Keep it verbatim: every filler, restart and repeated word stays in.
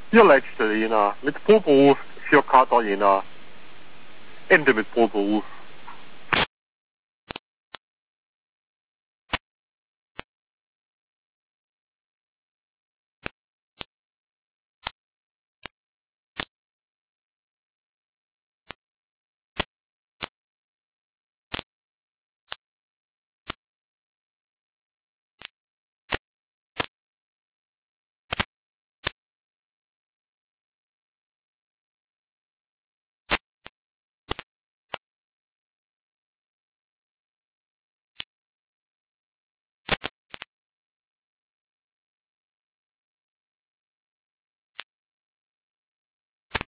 Je letzte, Jena. Mit Pro-Beruf für Kater, Jena. Ende mit Pro-Beruf.